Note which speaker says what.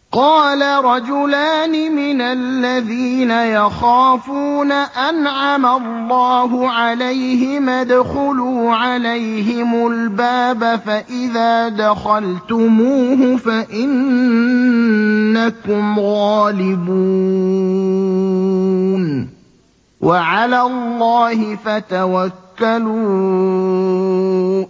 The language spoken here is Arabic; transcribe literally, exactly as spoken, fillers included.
Speaker 1: قَالَ رَجُلَانِ مِنَ الَّذِينَ يَخَافُونَ أَنْعَمَ اللَّهُ عَلَيْهِمْ ادْخُلُوا عَلَيْهِمُ الْبَابَ فَإِذَا دَخَلْتُمُوهُ فَإِنَّكُمْ غَالِبُونَ وَعَلَى اللَّهِ فَتَوَكَّلُوا